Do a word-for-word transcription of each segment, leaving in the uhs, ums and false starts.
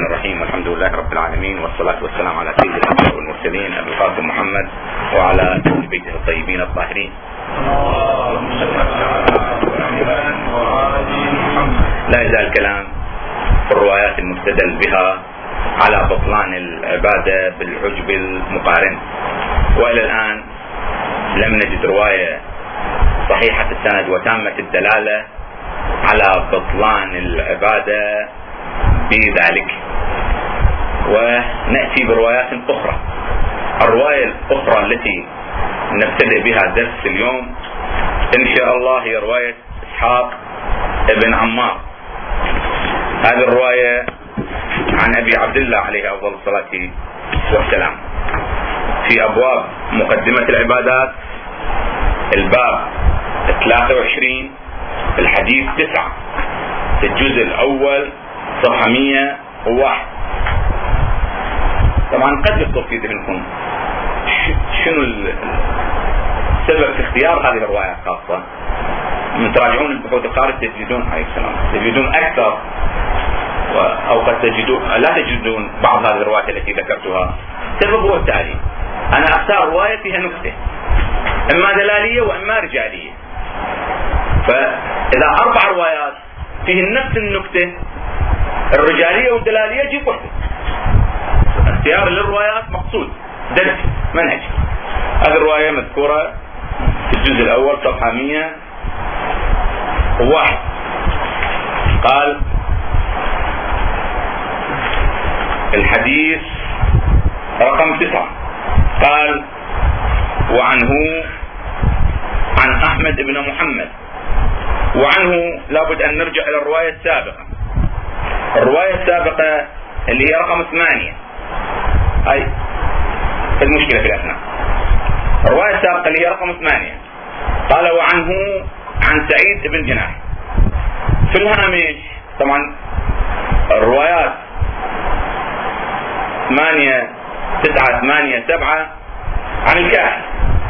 الرحمن الرحيم. الحمد لله رب العالمين، والصلاة والسلام على سيد الأنبياء والمرسلين أبي القاسم محمد وعلى أهل بيته الطيبين الطاهرين. لا يزال الكلام في الروايات المستدل بها على بطلان العبادة بالعجب المقارن، وإلى الآن لم نجد رواية صحيحة السند وتامة الدلالة على بطلان العبادة بذلك. ونأتي بروايات أخرى. الرواية الأخرى التي نبتدئ بها درس اليوم إن شاء الله هي رواية إسحاق ابن عمار. هذه الرواية عن أبي عبد الله عليه أفضل الصلاة والسلام في أبواب مقدمة العبادات، الباب ثلاثة وعشرين الحديث تسعة في الجزء الأول صفحة مئة وواحد. طبعا قد يخطر في ذهنكم شنو السبب في اختيار هذه الرواية خاصة. من تراجعون البحوث الخارج تجدون عليه السلام تجدون أكثر، أو قد تجدون لا تجدون بعض هذه الروايات التي ذكرتها. السبب هو التالي: أنا أختار رواية فيها نكتة إما دلالية وإما رجالية، فإذا أربع روايات فيهن نفس النكتة الرجالية والدلالية جيب وحدة. اختيار للروايات مقصود درس منهج. هذه الرواية مذكورة في الجزء الأول صفحة مئة وواحد. قال الحديث رقم تسعة، قال: وعنه عن أحمد بن محمد. وعنه لابد أن نرجع إلى الرواية السابقة. الرواية السابقة اللي هي رقم ثمانية، هاي المشكلة في الأثناء. الرواية السابقة اللي هي رقم ثمانية قال: وعنه عن سعيد بن جناح. في الهامش طبعا الروايات ثمانية تسعة ثمانية سبعة عن الكاهن.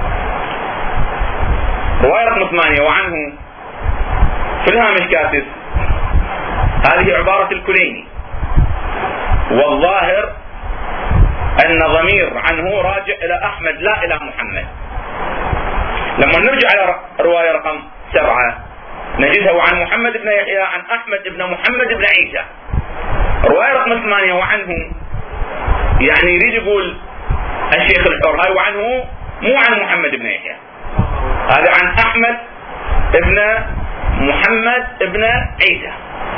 رواية رقم ثمانية وعنه في الهامش كاتب هذه عبارة الكليني، والظاهر أن ضمير عنه راجع إلى أحمد لا إلى محمد. لما نرجع إلى رواية رقم سبعة نجدها وعن محمد بن يحيى عن أحمد بن محمد بن عيسى. رواية رقم ثمانية وعنه يعني يريد يقول الشيخ الحر هاي وعنه مو عن محمد بن يحيى، هذا عن أحمد ابن محمد ابن عيسى.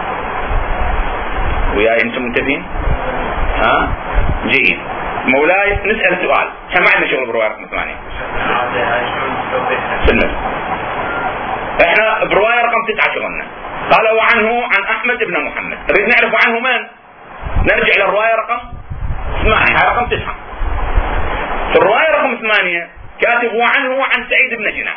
وياي انتم منتبهين؟ ها؟ جيد. مولاي نسأل سؤال، احنا ما عندنا شغل برواية رقم ثمانية. سنة. احنا برواية رقم تسعة شغلنا. قال وعنه عن أحمد بن محمد. نريد نعرف عنه من؟ نرجع إلى الرواية رقم ثمانية، هاي رقم تسعة. في الرواية رقم ثمانية كاتب وعنه عن سعيد بن جناح.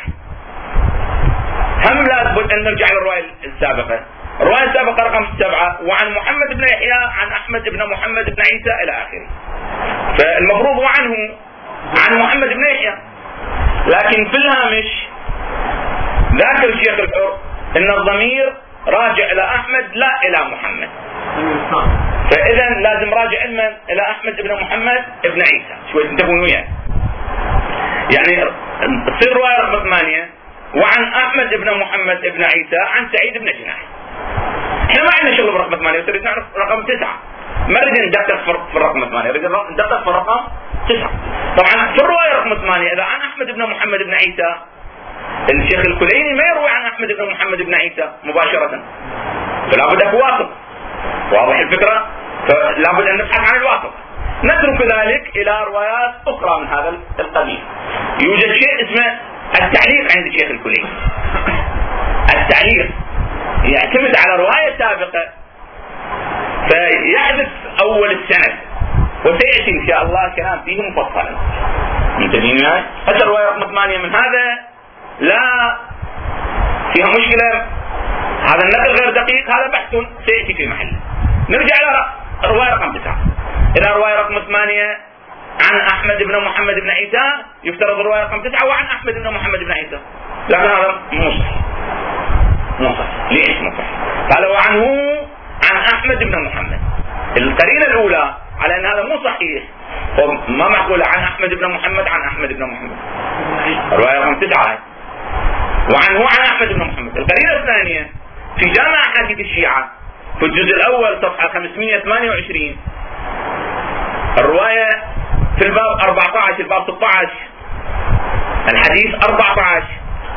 هم لابد أن نرجع إلى الرواية السابقة. الرواية السابقة رقم سبعة وعن محمد بن يحيى عن أحمد بن محمد بن عيسى إلى آخره. فالمفروض وعنه عن محمد بن يحيى، لكن في الهامش ذاكر الشيخ الحر أن الضمير راجع إلى أحمد لا إلى محمد. فإذا لازم راجع علما إلى أحمد بن محمد بن عيسى. شوي انتبهوا وياي. يعني تصير رواية رقم ثمانية وعن أحمد بن محمد بن عيسى عن سعيد بن جناح. احنا ما عندنا شغل برقم ثمانية، نريد نعرف رقم تسعة. ما نريد ندقق في الرقم ثمانية، نريد ندقق في الرقم تسعة. طبعا في الرواية رقم ثمانية إذا عن أحمد بن محمد بن عيسى، الشيخ الكليني ما يروي عن أحمد بن محمد بن عيسى مباشرة، فلا بد أكو واسط. واضح الفكرة؟ فلا بد أن نبحث عن الواسط. نترك ذلك إلى روايات أخرى من هذا القبيل. يوجد شيء اسمه التعليق عند الشيخ الكليني. التعليق يعتمد على رواية سابقة فيحذف أول السند، وسيأتي إن شاء الله كلام فيه مفصلا. منتبهين معي؟ هذه الرواية رقم ثمانية من هذا لا فيها مشكلة، هذا النقل غير دقيق، هذا بحث سيأتي في محله. نرجع إلى الرواية رقم تسعة. إلى الرواية رقم ثمانية عن أحمد بن محمد بن عيسى، يفترض الرواية رقم تسعة وعن أحمد بن محمد بن عيسى، لكن هذا مو صحيح. مو صحيح. ليش مو صحيح؟ قال وعنه عن أحمد بن محمد. القرينة الأولى على أن هذا مو صحيح، ما معقول عن أحمد بن محمد عن أحمد بن محمد، الرواية رقم تسعة، وعنه عن أحمد بن محمد. القرينة الثانية في جامع أحاديث الشيعة في الجزء الأول صفحة خمسمئة وثمانية وعشرين، الرواية في الباب أربعة عشر، الباب ستة عشر، الحديث أربعة عشر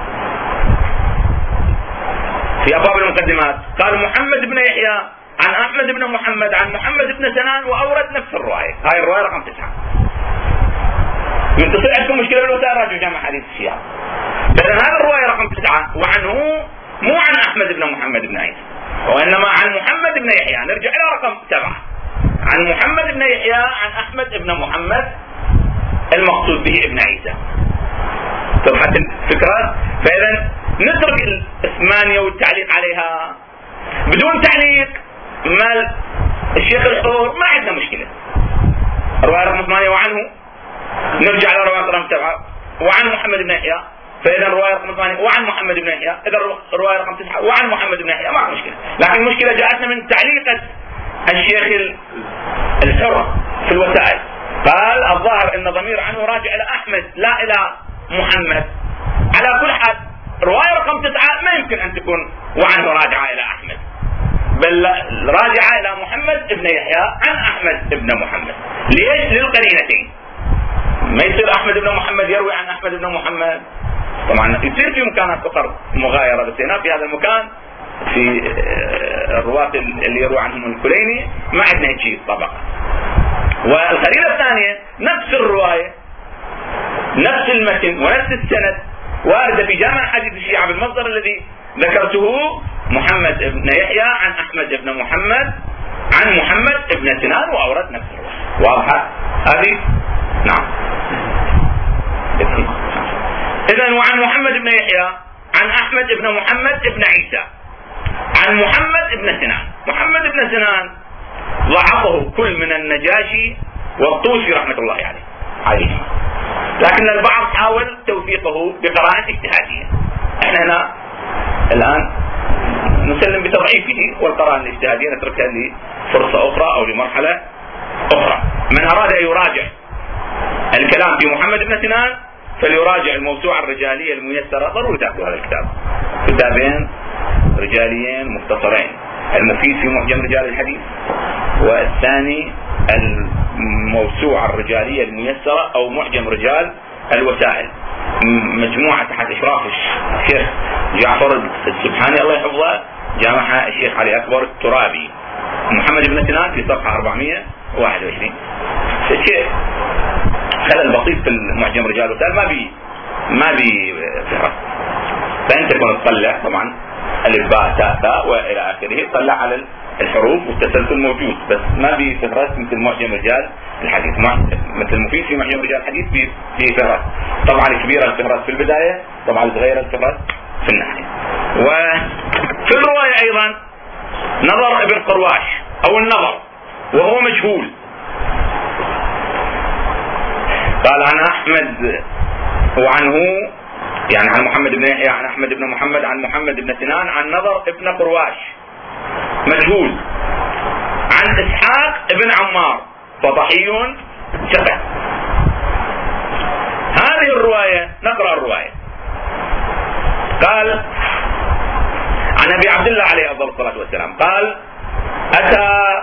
في أبواب المقدمات، قال محمد بن يحيى عن أحمد بن محمد عن محمد بن سنان، وأورد نفس الرواية. هاي الرواية رقم تسعة. يتصل عندكم مشكلة بالوسائل، راجعوا جامع حديث الشيعة. إذن هذه الرواية رقم تسعة، وعنه مو عن أحمد بن محمد بن عيسى، وإنما عن محمد بن يحيى. نرجع إلى رقم سبعة، عن محمد بن يحيى عن أحمد بن محمد المقصود به ابن عيسى. صفحة الفكرة. فإذا نترك الثمانية والتعليق عليها بدون تعليق مال الشيخ الحضور، ما عندنا مشكلة. الرواية رقم ثمانية وعنه، نرجع إلى رواية رقم سبعة وعن محمد بن يحيى، فإذا الرواية رقم ثمانية وعن محمد بن يحيى، إذا الرواية رقم تسعة وعن محمد بن يحيى، ما مشكلة. لكن المشكلة جاءتنا من تعليقة الشيخ الحر في الوسائل، قال الظاهر أن ضمير عنه راجع إلى أحمد لا إلى محمد. على كل حال رواية رقم تسعة ما يمكن أن تكون وعنه راجعة إلى أحمد، بل راجعة إلى محمد بن يحيى عن أحمد بن محمد. ليش؟ للقرينتين. ما يصير أحمد بن محمد يروي عن أحمد بن محمد، طبعا يصير في مكانات أخرى مغايرة، بس هنا في هذا المكان في الرواة اللي يروي عنهم الكليني ما عندنا هيك شيء طبعا. والقرينة الثانية نفس الرواية نفس المتن ونفس السند واردة في جامع حديث الشيعة بالمصدر الذي ذكرته، محمد بن يحيى عن أحمد بن محمد عن محمد بن سنان، وأورد نفس الرواية. واضحة هذه؟ نعم. إذن وعن محمد بن يحيى عن أحمد بن محمد بن عيسى عن محمد بن سنان. محمد بن سنان ضعفه كل من النجاشي والطوسي رحمة الله عليه عليه، لكن البعض حاول توثيقه بقرائن اجتهادية. احنا هنا الآن نسلم بتضعيفه، والقرائن الاجتهادية نتركها لفرصة أخرى أو لمرحلة أخرى. من أراد أن يراجع الكلام في محمد بن سنان فليراجع الموسوعة الرجالية الميسرة، ضروري تأخذوا هذا الكتاب، كتابين رجاليين مختصرين، المفيد في معجم رجال الحديث، والثاني الموسوعة الرجالية الميسرة أو معجم رجال الوسائل، مجموعة تحت إشراف الشيخ جعفر السبحاني الله يحفظه، جامعها الشيخ علي أكبر الترابي. محمد بن سنان في صفحة أربعمئة وواحد وعشرين. شيء خلل بسيط في المعجم رجال الوسائل، ما بي ما بي فهرس، فأنت تكون تطلع طبعا الف باء تاء تاء والى اخره، تطلع على الحروف والتسلسل موجود، بس ما بي فهرس مثل معجم رجال الحديث، مثل المفيد في معجم رجال الحديث في في فهرس، طبعا الكبيره الفهرس في البدايه، طبعا الصغيره الفهرس في النهايه. وفي الروايه ايضا نظر ابن قرواش او النظر وهو مجهول، قال عن احمد وعنه يعني عن محمد بن يحيى عن احمد بن محمد عن محمد بن سنان عن نظر ابن قرواش مجهول، عن اسحاق ابن عمار فضحي ثقة. هذه الرواية نقرأ الرواية. قال عن ابي عبد الله عليه افضل الصلاة والسلام قال: اتى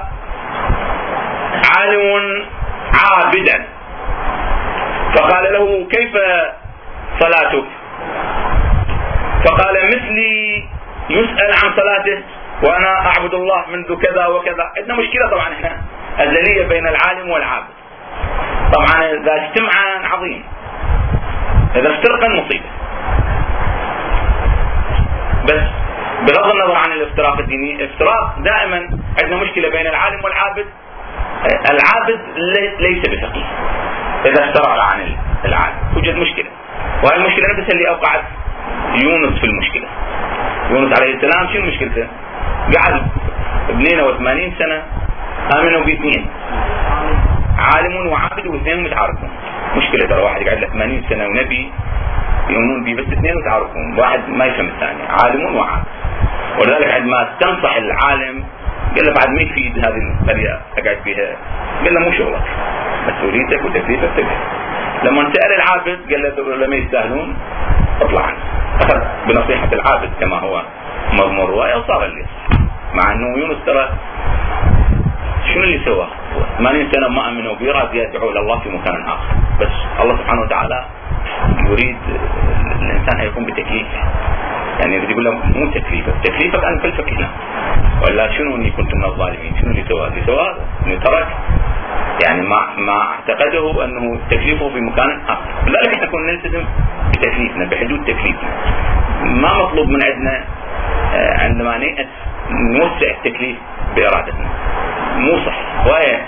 عالم عابدا فقال له: كيف صلاتك؟ فقال: مثلي يسأل عن صلاته وانا اعبد الله منذ كذا وكذا. عندنا مشكلة طبعا احنا ازلية بين العالم والعابد، طبعا اذا اجتمعا عظيم، اذا افترقا مصيبة. بس بغض النظر عن الافتراق الديني، افتراق دائما عندنا مشكلة بين العالم والعابد. العابد ليس بفقيه اذا افترق عن العالم، توجد مشكلة، وهي المشكلة نفسها اللي اوقعت يونس في المشكلة. يونس عليه السلام شنو مشكلته؟ قعد اثنين وثمانين سنة امنوا باثنين، عالم وعابد واثنين متعارفون. مشكلة ترى واحد يقعد له ثمانين سنة ونبي يؤمنون به، بس اثنين متعارفون، واحد ما يفهم الثاني، عالم وعابد. ولذلك عندما تنصح العالم قال له بعد ما يفيد هذه القرية اقعد فيها؟ قال له مو شغلك، مسؤوليتك وتكليفك تبع. لما سأل العابد قال له لما يستاهلون اطلع عنه. اخذ بنصيحة العابد كما هو مضمون الرواية وصار اللي مع انه يونس ترى شنو اللي سواه؟ ثمانين سنة ما امنوا به، راد يدعو الى الله في مكان اخر. بس الله سبحانه وتعالى يريد الانسان ان يكون بتكليفه، يعني يريد يقول له مو تكليفك، تكليفك ان تلفك هنا، ولا شنو اني كنت من الظالمين؟ شنو اللي سواه؟ اللي سواه انه ترك يعني ما ما اعتقده انه تكليفه في مكان اخر. لذلك احنا كنا نلتزم بتكليفنا بحدود تكليفنا. ما مطلوب من عندنا عندما نيأس نوسع التكليف بارادتنا، مو صح. وهي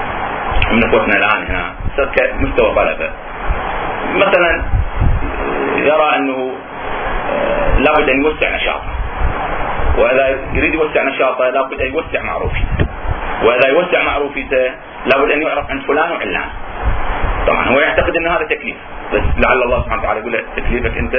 من اخوتنا الان هنا كمستوى طلبه مثلا يرى انه لابد ان يوسع نشاطه، واذا يريد يوسع نشاطه لابد ان يوسع معروفيته، واذا يوسع معروفيته لابد ان يعرف عند فلان وعلان. طبعا هو يعتقد ان هذا تكليف، بس لعل الله سبحانه وتعالى يقول له تكليفك انت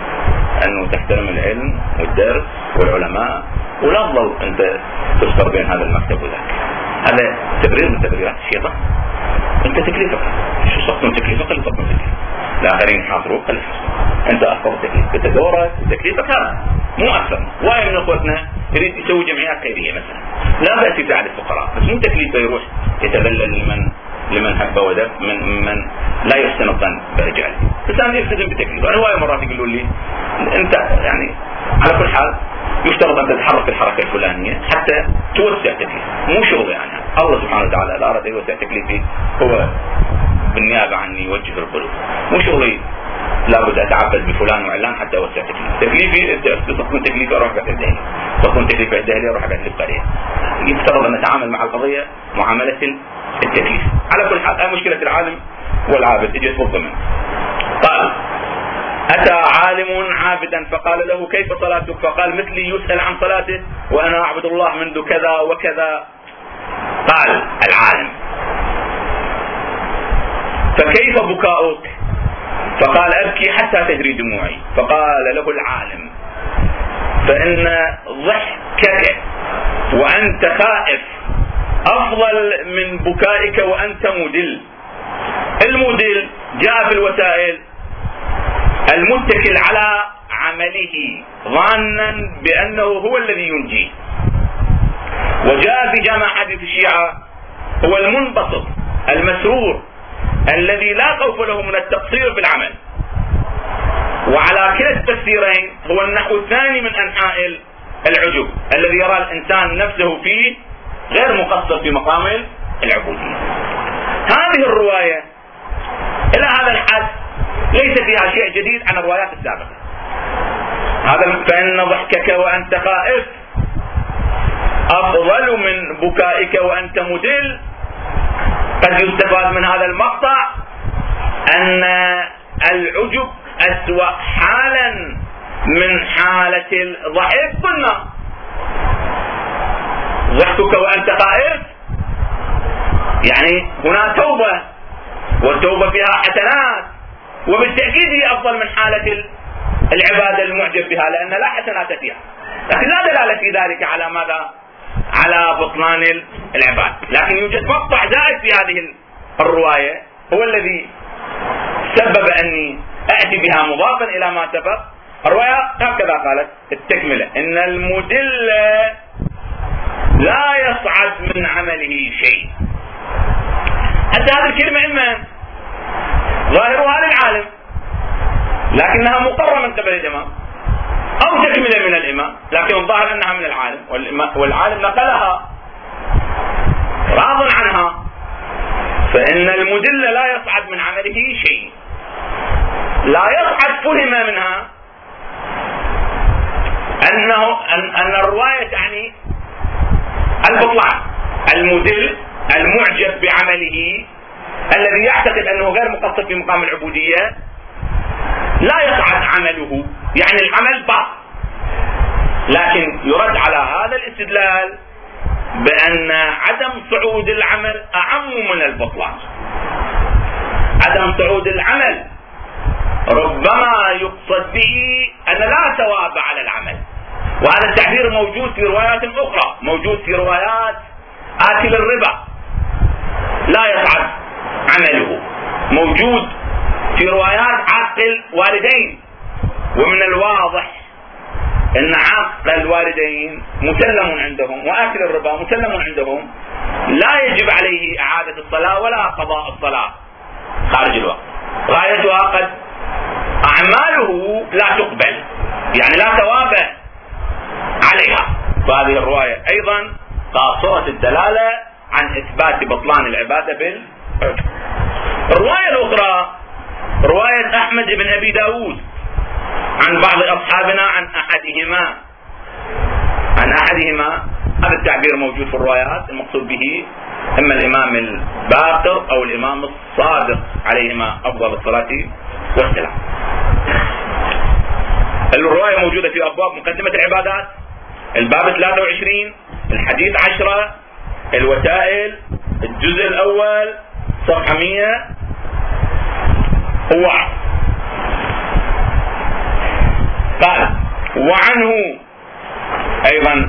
انه تحترم العلم والدرس والعلماء، ولا تظل انت تسكر بين هذا المكتب وذاك. هذا تبرير من تبريرات الشيطان. انت تكليفك شو صرتون تكليفك اللي صرتون تكليف الاخرين حاصروك خلف انت اخر تكليف، انت دورك تكليفك هذا مو اكثر. واحد من اخوتنا يريد يسوي جمعيات خيريه مثلا، لا بأس يساعد الفقراء، بس مو تكليفه يروح يتذلل لمن لمن هب ودب، من من لا يحسن الظن برجاله. بس انا يلتزم بتكليفه. انا وايد مرات يقولوا لي انت يعني على كل حال يفترض ان تتحرك الحركه الفلانيه حتى توسع تكليف، مو شغل يعني. الله سبحانه وتعالى اذا اراد يوسع تكليفي هو بالنيابه عني يوجه القلوب، مو شغلي لابد اتعبد بفلان وعلان حتى اوسع تكليفي. تكليفي تكون تكليفي اروح قاعد الدهلي، تكون تكليفي الدهلي اروح قاعد القريه. يفترض ان نتعامل مع القضيه معامله التكليف. على كل حال مشكله العالم والعابد اجت بالضمن. قال أتى عالم عابدا فقال له كيف صلاتك؟ فقال مثلي يسأل عن صلاته وأنا أعبد الله منذ كذا وكذا. قال العالم فكيف بكاؤك؟ فقال أبكي حتى تجري دموعي. فقال له العالم فإن ضحكك وأنت خائف أفضل من بكائك وأنت مدل. المدل جاء في الوسائل المتكل على عمله ظانا بأنه هو الذي ينجيه، وجاء في جامع حديث الشيعة هو المنبسط المسرور الذي لا خوف له من التقصير في العمل. وعلى كلا التفسيرين هو النحو الثاني من أنحاء العجب الذي يرى الإنسان نفسه فيه غير مقصر في مقام العبودية. هذه الرواية إلى هذا الحد ليس فيها شيء جديد عن الروايات السابقة. هذا فإن ضحكك وأنت خائف أفضل من بكائك وأنت مدل. قد يستفاد من هذا المقطع أن العجب أسوأ حالا من حالة الضحك. قلنا ضحكك وأنت خائف يعني هنا توبة، والتوبة فيها حسنات، وبالتأكيد هي أفضل من حالة العبادة المعجب بها لأن لا حسنات فيها، لكن لا دلالة في ذلك على ماذا؟ على بطلان العباد. لكن يوجد مقطع زائد في هذه الرواية هو الذي سبب أني أأتي بها مضافا إلى ما سبق. الرواية هكذا قالت التكملة إن المدل لا يصعد من عمله شيء. حتى هذه الكلمة إما ظاهرها للعالم لكنها مقررة من قبل الإمام أو تكملة من الإمام، لكن الظاهر أنها من العالم والعالم نقلها راض عنها. فإن المدل لا يصعد من عمله شيء. لا يصعد فهم منها أنه أن, أن الرواية تعني البطلان. المدل المعجب بعمله الذي يعتقد أنه غير مقصر في مقام العبودية لا يصعد عمله، يعني العمل باطل. لكن يرد على هذا الاستدلال بأن عدم صعود العمل أعم من البطلان. عدم صعود العمل ربما يقصد به أن لا ثواب على العمل، وهذا التعبير موجود في روايات أخرى، موجود في روايات آكل الربا لا يصعد عمله، موجود في روايات عاق الوالدين. ومن الواضح أن عاق الوالدين مسلم عندهم وآكل الربا مسلم عندهم، لا يجب عليه إعادة الصلاة ولا قضاء الصلاة خارج الوقت، غايتها قد أعماله لا تقبل، يعني لا ثواب عليها. فهذه الرواية أيضا قاصرة الدلالة عن إثبات بطلان العبادة بالعجب. الرواية الأخرى رواية أحمد بن أبي داود عن بعض أصحابنا عن أحدهما عن أحدهما هذا التعبير موجود في الروايات، المقصود به إما الإمام الباقر أو الإمام الصادق عليهما أفضل الصلاة والسلام. الرواية موجودة في أبواب مقدمة العبادات، الباب ثلاثة وعشرين، الحديث عشرة، الوسائل، الجزء الأول، صفحة مئة وواحد. قال وعنه أيضا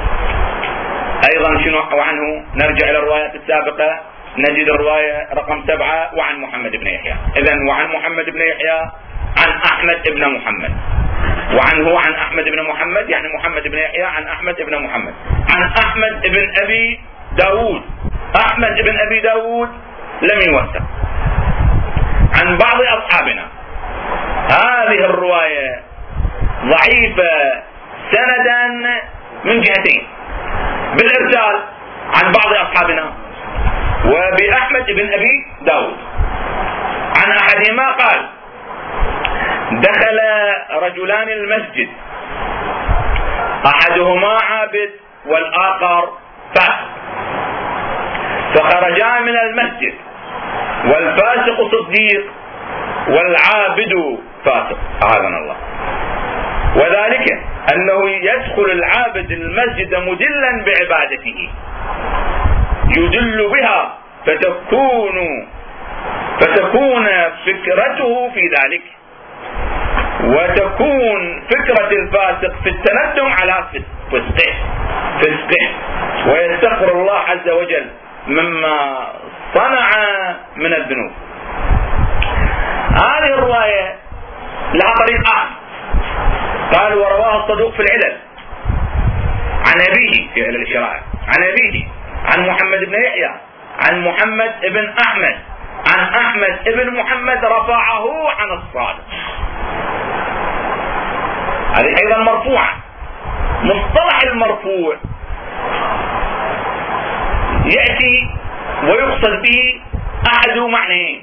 أيضا شنو وعنه؟ نرجع إلى الروايات السابقة نجد الرواية رقم سبعة وعن محمد بن يحيى. إذن وعن محمد بن يحيى عن أحمد بن محمد، وعنه عن أحمد بن محمد يعني محمد بن يحيى عن أحمد بن محمد عن أحمد بن أبي داود. أحمد بن أبي داود لم يوثق عن بعض أصحابنا. هذه الرواية ضعيفة سندا من جهتين، بالإرسال عن بعض أصحابنا وبأحمد بن أبي داود. عن أحدهما قال دخل رجلان المسجد أحدهما عابد والآخر فاسق، فخرجا من المسجد والفاسق صديق والعابد فاسق أعاذنا الله. وذلك أنه يدخل العابد المسجد مدلا بعبادته يدل بها فتكون فتكون فكرته في ذلك، وتكون فكرة الفاسق في التندم على فسقه فسقه ويستغفر الله عز وجل مما صنع من الذنوب. هذه الرواية لها طريق آخر، قال ورواه الصدوق في العلل عن أبيه في علل الشرائع عن أبيه عن محمد بن يحيى عن محمد بن أحمد عن أحمد بن محمد رفعه عن الصادق. هذه أيضا مرفوعة. مصطلح المرفوع يأتي ويقصد به أحد معنيين.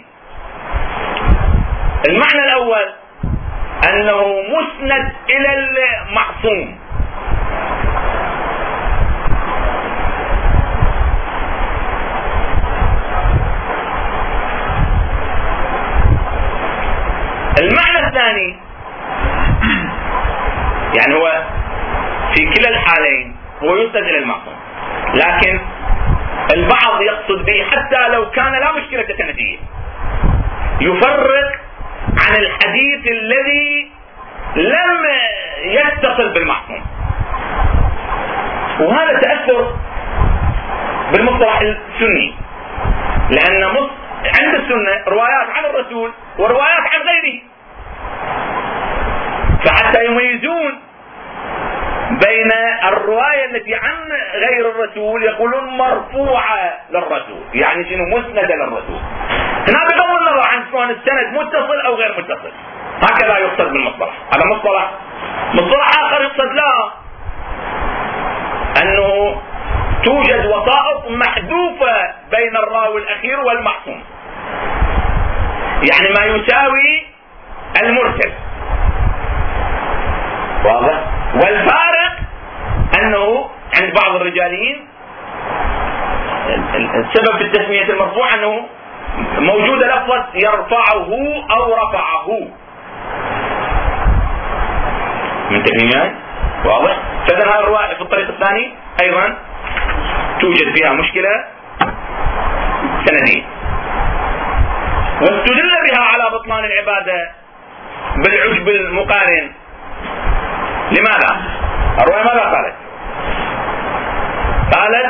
المعنى الأول أنه مسند إلى المعصوم، المعنى الثاني يعني هو في كلا الحالين هو يسند إلى المعصوم، لكن البعض يقصد به حتى لو كان لا مشكلة سندية يفرق عن الحديث الذي لم يتصل بالمعصوم. وهذا تأثر بالمصطلح السني، لأن عند السنة روايات عن الرسول وروايات عن غيره، فحتى يميزون بين الرواية التي عن غير الرسول يقولون مرفوعة للرسول، يعني شنو مسندة للرسول. هنا بغض النظر عن سواء السند متصل أو غير متصل، هكذا يقصد بالمصطلح. هذا مصطلح. مصطلح آخر يقصد لا أنه توجد وسائط محذوفة بين الراوي الأخير والمعصوم، يعني ما يساوي المرسل، واضح؟ والفارق أنه عند بعض الرجاليين السبب في التسمية المرفوع أنه موجودة لفظة يرفعه أو رفعه من تسميات، واضح؟ فإذا هذه الرواية في الطريق الثاني أيضا توجد فيها مشكلة سندية، واستدل بها على بطلان العبادة بالعجب المقارن. لماذا؟ الرواية ماذا قالت؟ قالت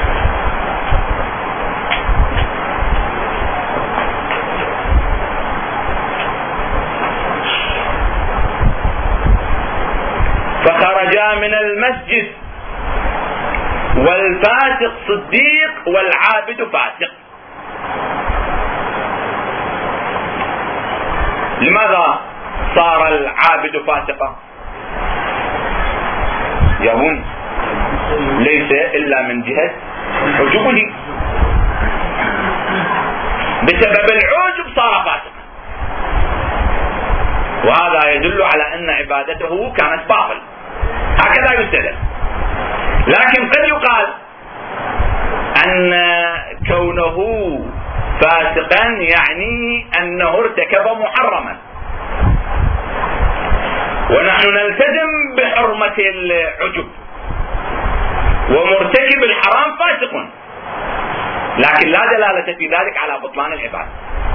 فخرجا من المسجد والفاسق صديق والعابد فاسق. لماذا صار العابد فاسقا؟ يقول ليس إلا من جهة عجبه، بسبب العجب صار فاسقا، وهذا يدل على أن عبادته كانت باطل. هكذا يستدل. لكن قد يقال أن كونه فاسقا يعني أنه ارتكب محرما، ونحن نلتزم بحرمة العجب، ومرتكب الحرام فاسق، لكن لا دلالة في ذلك على بطلان العبادة.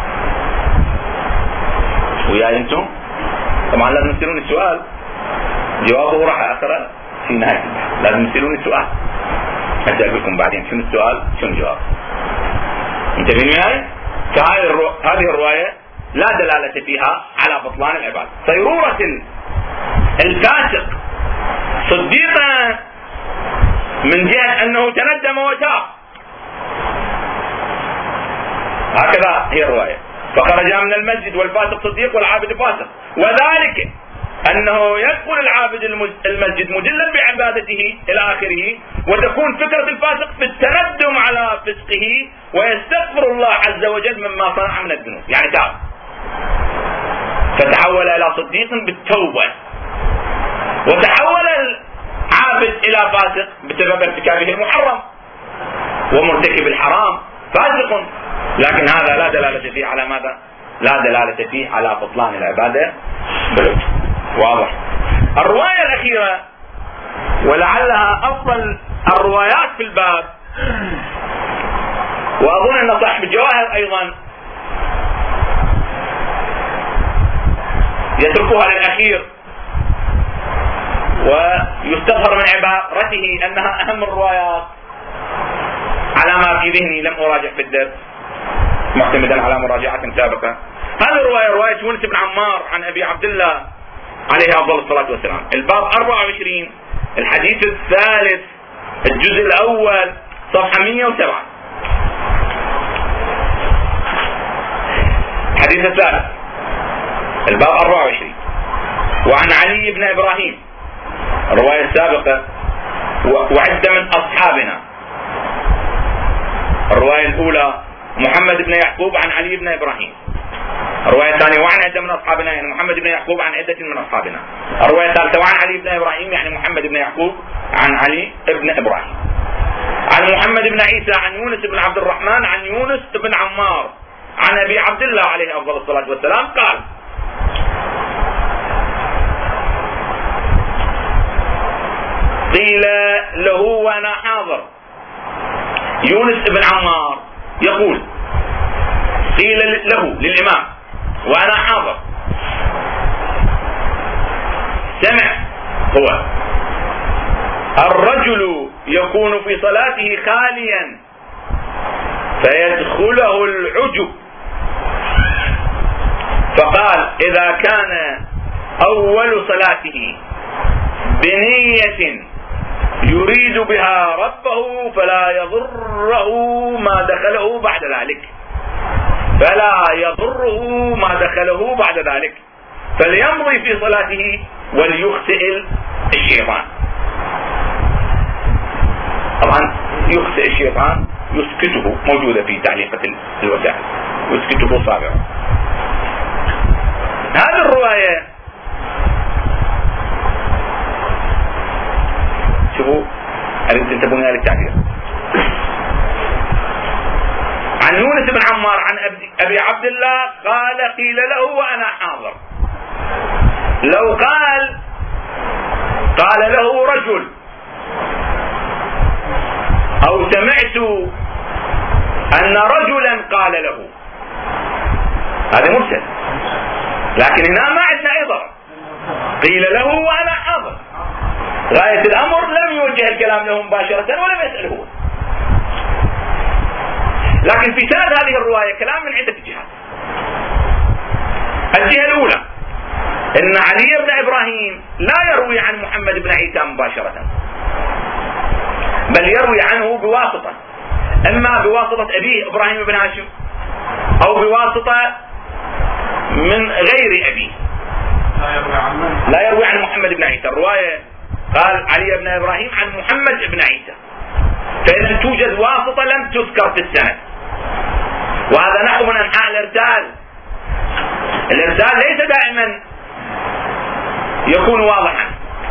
ويا انتم طبعا لازم تسألون السؤال، جوابه راح اقرا في نهاية، لازم تسألون السؤال حتى اقول لكم بعدين شنو السؤال شنو الجواب. انتبهوا معي؟ فهذه الرو... هذه الرواية لا دلالة فيها على بطلان العبادة. صيرورة الفاسق صديقا من جهة أنه تندم وتاب، هكذا هي الرواية. فخرج من المسجد والفاسق صديق والعابد فاسق، وذلك أنه يدخل العابد المسجد مجلا بعبادته إلى آخره، وتكون فكرة الفاسق في التندم على فسقه ويستغفر الله عز وجل مما صنع من الذنوب، يعني تاب فتحول إلى صديق بالتوبة، وتحول العابد إلى فاسق بسبب ارتكابه المحرم، ومرتكب الحرام فاسق. لكن هذا لا دلالة فيه على ماذا؟ لا دلالة فيه على بطلان العبادة بالوجه. واضح؟ الرواية الأخيرة ولعلها أفضل الروايات في الباب، وأظن أن صاحب الجواهر أيضا يتركها للأخير، ويستظهر من عبارته أنها أهم الروايات على ما في ذهني، لم أراجع في الدرس معتمدا على مراجعة سابقة. هذه الرواية رواية يونس بن عمار عن أبي عبد الله عليه أفضل الصلاة والسلام، الباب أربعة وعشرين، الحديث الثالث، الجزء الأول، صفحة مئة وسبعة. الحديث الثالث، الباب أربعة وعشرين. وعن علي بن إبراهيم، الرواية السابقة، وعد من أصحابنا. الرواية الأولى محمد بن يعقوب عن علي بن إبراهيم. الرواية الثانية وعن عدة من أصحابنا، يعني محمد بن يعقوب عن عدة من أصحابنا. الرواية الثالثة وعن علي بن إبراهيم، يعني محمد بن يعقوب عن علي بن إبراهيم. عن محمد بن عيسى عن يونس بن عبد الرحمن عن يونس بن عمار عن أبي عبد الله عليه أفضل الصلاة والسلام قال: قيل له وأنا حاضر، يونس بن عمار يقول قيل له للإمام وأنا حاضر، سمع هو الرجل يكون في صلاته خاليا فيدخله العجب، فقال: إذا كان أول صلاته بنية يريد بها ربه فلا يضره ما دخله بعد ذلك فلا يضره ما دخله بعد ذلك فليمضي في صلاته وليخسئ الشيطان. طبعا يخسئ الشيطان يسكته، موجودة في تعليقة الوسائل، يسكته صابعه. هذه الرواية شوفوا أريد تنتبهون إلى التعبير. عن يونس بن عمار عن أبي عبد الله قال: قيل له وأنا حاضر. لو قال قال له رجل أو سمعت أن رجلا قال له، هذا مرسل، لكن هنا ما عندنا أي ضرر. قيل له وأنا حاضر، غاية الأمر لم يوجه الكلام له مباشرة ولم يسأل هو. لكن في سند هذه الرواية كلام من عدة جهات. الجهة الأولى أن علي بن إبراهيم لا يروي عن محمد بن عيسى مباشرة، بل يروي عنه بواسطة، إما بواسطة أبيه إبراهيم بن هاشم أو بواسطة من غير أبيه. لا يروي عن محمد بن عيسى. الرواية قال علي بن إبراهيم عن محمد بن عيسى، فإذا توجد واسطة لم تذكر في السند، وهذا نحو من أنحاء الإرسال. الإرسال ليس دائما يكون واضحا.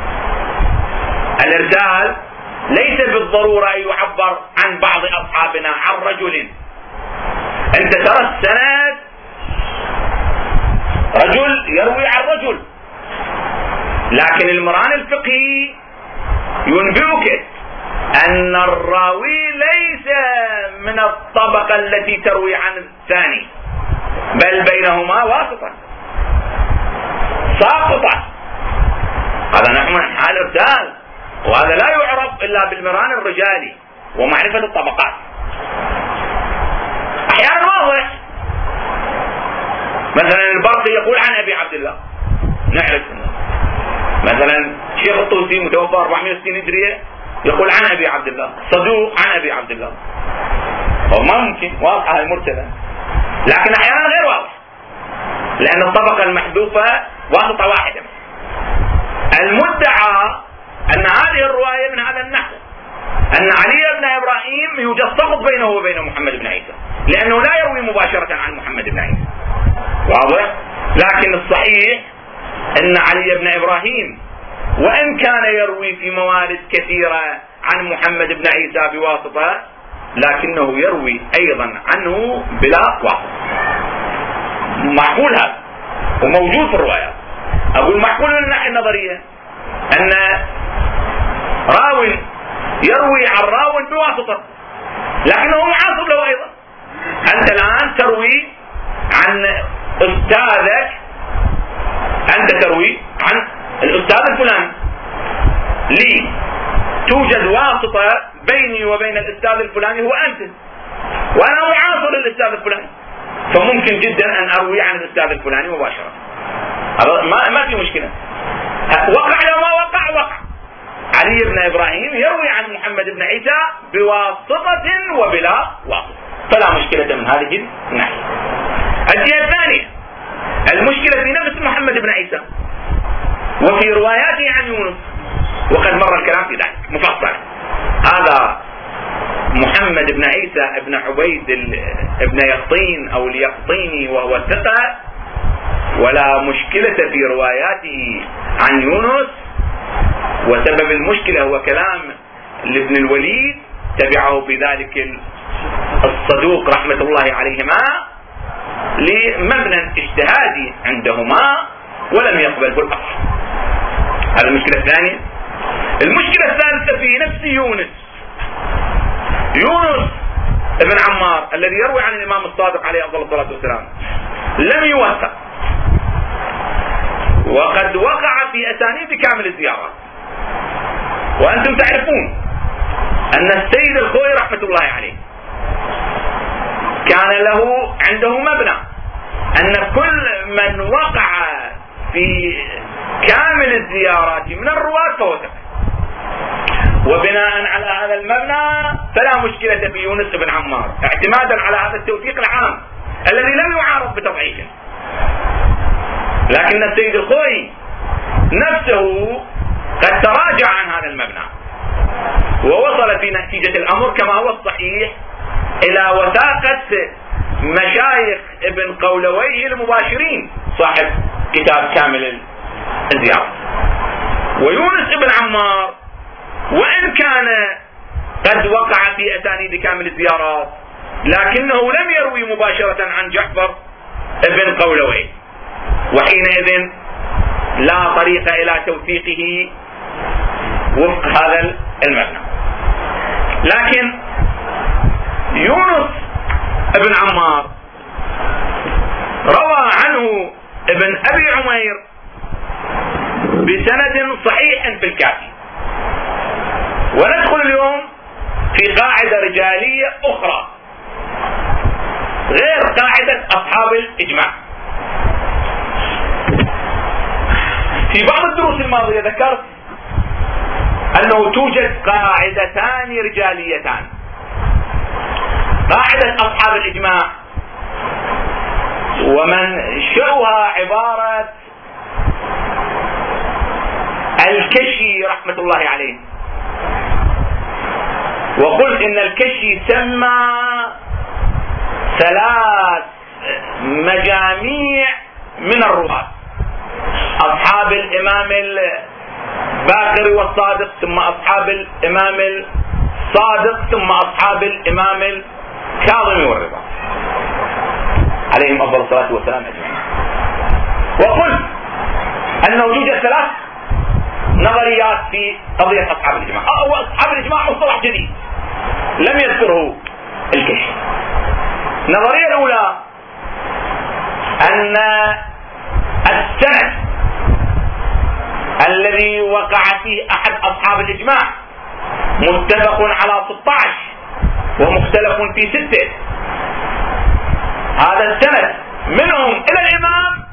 الإرسال ليس بالضرورة أن يعبر عن بعض أصحابنا عن رجل. أنت ترى السند رجل يروي عن رجل، لكن المران الفقهي ينبئك أن الراوي ليس من الطبقة التي تروي عن الثاني، بل بينهما واسطة ساقطة. هذا نحو من حال الإرسال، وهذا لا يعرف إلا بالمران الرجالي ومعرفة الطبقات. أحيانا واضح، مثلا البرقي يقول عن أبي عبد الله، نعرف مثلا شيخ الطوسي متوفى أربعمائة وستين هجرية يقول عن أبي عبد الله، صدوق عن أبي عبد الله، وما ممكن واضحة هي مرسلة. لكن أحيانا غير واضح، لأن الطبقة المحذوفة واسطة واحدة. المدعى أن هذه الرواية من هذا النحو، أن علي بن إبراهيم يوجد سقط بينه وبين محمد بن عيسى، لأنه لا يروي مباشرة عن محمد بن عيسى، واضح؟ لكن الصحيح أن علي بن إبراهيم وإن كان يروي في موارد كثيرة عن محمد بن عيسى بواسطة، لكنه يروي أيضا عنه بلا واسطة. معقول هذا وموجود في الروايات. أقول معقول من الناحية النظرية أن راو يروي عن راو بواسطة لكنه معاصر له أيضا. أنت الآن تروي عن أستاذك، أنت تروي عن الأستاذ الفلاني، لي توجد واسطة بيني وبين الأستاذ الفلاني هو أنت، وأنا معاصر للأستاذ الفلاني، فممكن جدا أن أروي عن الأستاذ الفلاني مباشرة. ما ما في مشكلة. وقع لو ما وقع وقع. علي بن إبراهيم يروي عن محمد بن عيسى بواسطة وبلا واسطة، فلا مشكلة من هذه الناحية. الجهة الثانية المشكلة في نفس محمد بن عيسى وفي رواياته عن يونس، وقد مر الكلام في ذلك مفصلا. هذا محمد بن عيسى بن عبيد بن يقطين أو اليقطيني وهو ثقة، ولا مشكلة في رواياته عن يونس، وسبب المشكلة هو كلام لابن الوليد تبعه في ذلك الصدوق رحمة الله عليهما لمبنى اجتهادي عندهما ولم يقبله الأصل. هذه المشكلة الثانية. المشكلة الثالثة في نفس يونس. يونس ابن عمار الذي يروي عن الإمام الصادق عليه أفضل الصلاة والسلام لم يوثق، وقد وقع في أسانيد كامل الزيارات. وأنتم تعرفون أن السيد الخوي رحمة الله عليه كان له عنده مبنى أن كل من وقع في كامل الزيارات من الرواة فهو ثقة، وبناء على هذا المبنى فلا مشكلة في يونس بن عمار اعتمادا على هذا التوثيق العام الذي لم يعارض بتضعيفه. لكن السيد الخوي نفسه قد تراجع عن هذا المبنى ووصل في نتيجة الأمر كما هو الصحيح إلى وثاقة مشايخ ابن قولويه المباشرين صاحب كتاب كامل الزيارة. ويونس بن عمار وإن كان قد وقع في أسانيد كامل الزيارات لكنه لم يروي مباشرة عن جعفر ابن قولويه، وحينئذ لا طريق إلى توثيقه وفق هذا المبنى. لكن يونس ابن عمار روى عنه ابن أبي عمير بسند صحيح في الكافي، وندخل اليوم في قاعدة رجالية أخرى غير قاعدة أصحاب الإجماع. في بعض الدروس الماضية ذكرت أنه توجد قاعدتان رجاليتان: قاعدة أصحاب الإجماع ومنشأها عبارة الكشي رحمة الله عليه، وقلت إن الكشي سمى ثلاث مجاميع من الرواة: أصحاب الإمام الباقر والصادق، ثم أصحاب الإمام الصادق، ثم أصحاب الإمام الكاظم والرضا عليهم أفضل الصلاة والسلام أجمعين. وقلت أنه يوجد ثلاث نظريات في قضية أصحاب الإجماع. أو أصحاب الإجماع مصطلح جديد لم يذكره الكشف. النظرية الأولى أن السند الذي وقع فيه أحد أصحاب الإجماع متفق على ستة عشر ومختلف في ستة، هذا السند منهم إلى الإمام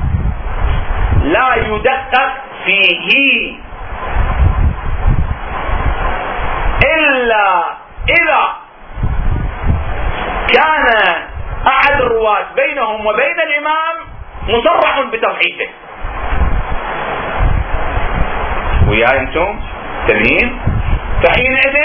لا يدقق فيه إلا إذا كان أحد الرواة بينهم وبين الإمام مصرح بتصحيحه. وياي انتم تمام؟ فحينئذ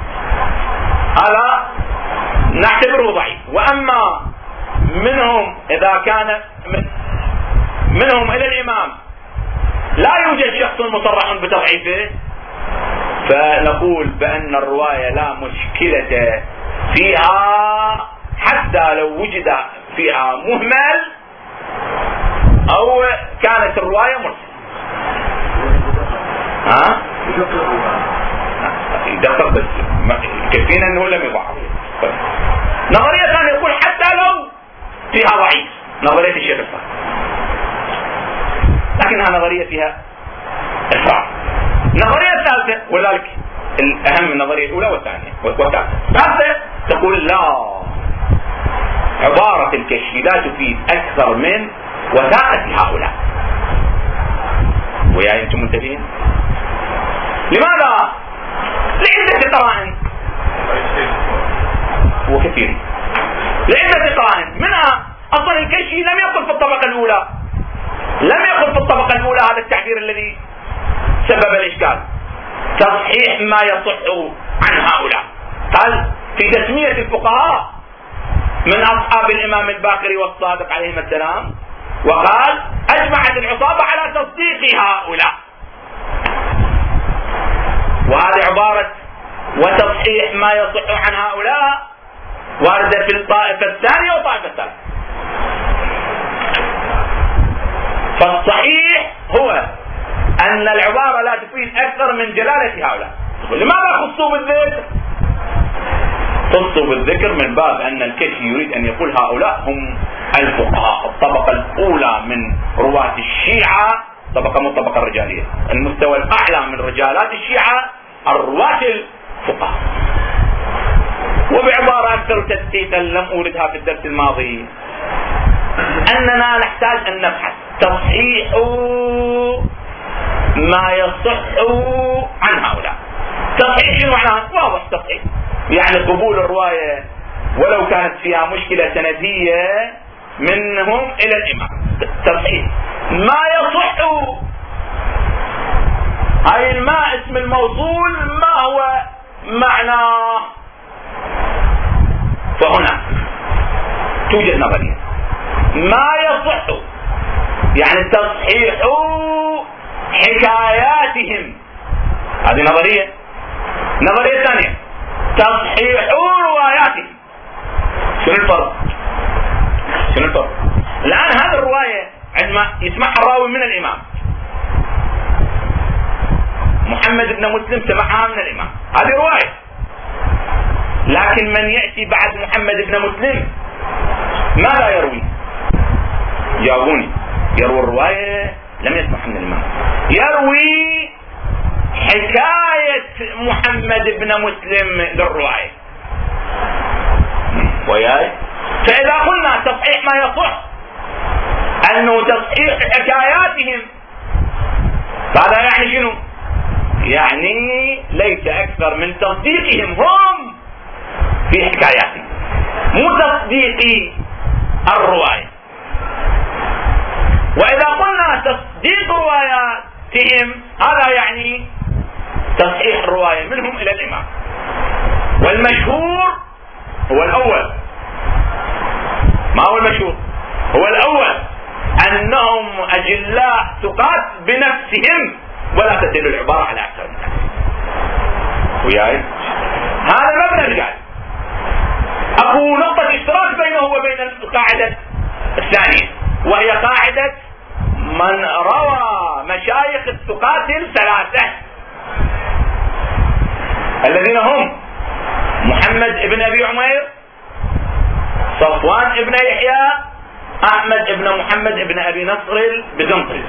هذا نعتبره ضعيف. وأما منهم إذا كان منهم إلى الإمام لا يوجد شخص مصرح بتضعيفه، فنقول بأن الرواية لا مشكلة فيها حتى لو وجد فيها مهمل أو كانت الرواية مرسلة. ها؟ يدقق بس كفينا أنه لم يضعف. نظرية ثانية يقول حتى لو فيها ضعيف، نظرية الشيخ الصالح، لكنها نظرية فيها إفراط. النظرية الثالثة وذلك الأهم، النظرية الأولى والثانية والثالثة. الثالثة تقول لا، عبارة الكشف لا تفيد أكثر من وثاقة هؤلاء. ويا أنتم منتبهين؟ لماذا؟ لعدة قرائن وكثير، لعدة قرائن، منها أصلا الكشي لم يقل في الطبقة الأولى، لم يقل في الطبقة الأولى هذا التعبير الذي سبب الإشكال، تصحيح ما يصح عن هؤلاء. قال في تسمية الفقهاء من أصحاب الإمام الباقر والصادق عليهم السلام، وقال أجمعت العصابة على تصديق هؤلاء. وهذه عبارة وتصحيح ما يصح عن هؤلاء واردة في الطائفة الثانية والطائفة الثالثة. فالصحيح هو أن العبارة لا تفيد أكثر من جلالة هؤلاء. لماذا خصوا بالذكر؟ خصوا بالذكر من باب أن الكشي يريد أن يقول هؤلاء هم الفقهاء، الطبقة الأولى من رواة الشيعة، طبقة من الطبقة الرجالية، المستوى الأعلى من رجالات الشيعة الرواة الفقهاء. وبعبارة أكثر تدقيقا لم أوردها في الدرس الماضي، أننا نحتاج أن نبحث تصحيح ما يصح عن هؤلاء. تصحيح شنو معناها؟ واضح، تصحيح يعني قبول الرواية ولو كانت فيها مشكلة سندية منهم إلى الإمام. تصحيح ما يصح، هاي الماء اسم الموصول، ما هو معناه؟ فهنا توجد نظرية ما يصح يعني تصحيح حكاياتهم، هذه نظرية. نظرية ثانية تصحيح رواياتهم. شنو الفرق؟ شنو الفرق؟ الآن هذه الرواية عندما يسمعها الراوي من الإمام محمد بن مسلم، سمعها من الإمام، هذه رواية. لكن من يأتي بعد محمد بن مسلم ماذا يروي؟ جاوبوني. يروي الرواية لم يسمع من الإمام، يروي حكاية محمد بن مسلم للرواية وياي. فإذا قلنا تصحيح ما يصح أنه تصحيح حكاياتهم، هذا يعني شنو؟ يعني ليس أكثر من تصديقهم هم في حكاياتهم، مو تصديق الرواية. وإذا قلنا تصديق رواياتهم هذا يعني تصحيح الرواية منهم إلى الإمام. والمشهور هو الأول. ما هو المشهور؟ هو الأول أنهم أجلاء ثقات بنفسهم ولا تدل العبارة على أكثر من ذلك. وياي هذا مبنى الجهل. أكو نقطة اشتراك بينه وبين القاعدة الثانية، وهي قاعدة من روى مشايخ الثقات الثلاثة الذين هم محمد بن أبي عمير، صفوان بن يحيى، أحمد بن محمد بن أبي نصر البزنطي.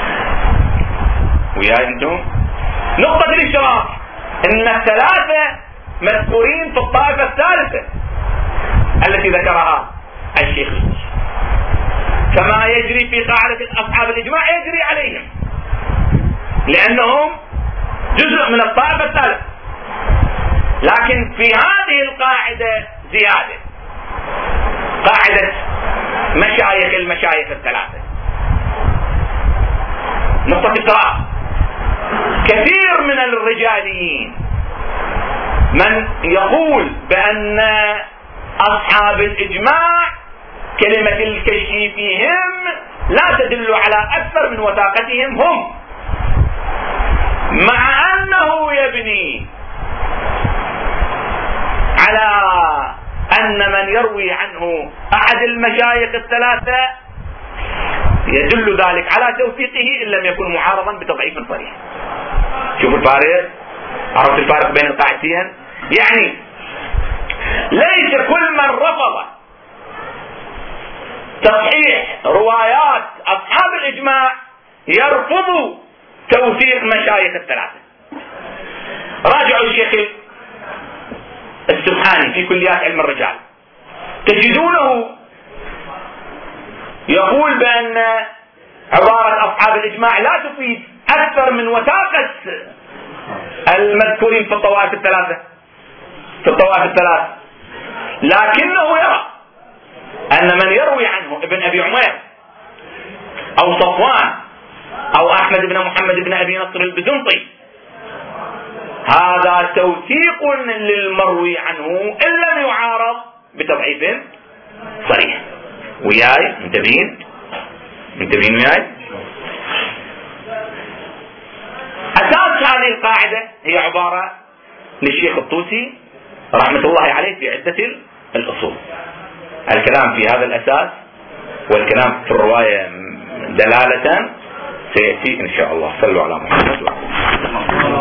وياي انتم نقطة الاشتراك ان الثلاثة مذكورين في الطائفة الثالثة التي ذكرها الشيخ، كما يجري في قاعدة أصحاب الإجماع يجري عليهم، لأنهم جزء من الطائفة الثالثة. لكن في هذه القاعدة زيادة، قاعدة مشايخ المشايخ الثلاثة، نقطة اشتراك. كثير من الرجاليين من يقول بأن أصحاب الإجماع كلمة الكشف فيهم لا تدل على أكثر من وثاقتهم هم، مع أنه يبني على أن من يروي عنه أحد المشايخ الثلاثة يدل ذلك على توثيقه إن لم يكن معارضا بتضعيف صريح. شوف الفارق، عرفت الفارق بين القاعدتين؟ يعني ليس كل من رفض تصحيح روايات أصحاب الإجماع يرفض توثيق مشايخ الثلاثة. راجعوا الشيخ السبحاني في كليات علم الرجال تجدونه يقول بأن عبارة أصحاب الإجماع لا تفيد أكثر من وثاقة المذكورين في الطوائف الثلاثة في الطوائف الثلاثة لكنه يرى أن من يروي عنه ابن أبي عمير أو صفوان أو أحمد بن محمد بن أبي نصر البزنطي هذا توثيق للمروي عنه إن لم يعارض بتضعيف صريح. وياي منتبهين منتبهين وياي. أساس هذه القاعدة هي عبارة للشيخ الطوسي رحمة الله عليه في عدة الأصول. الكلام في هذا الأساس والكلام في الرواية دلالة سيأتي إن شاء الله. صلوا على محمد.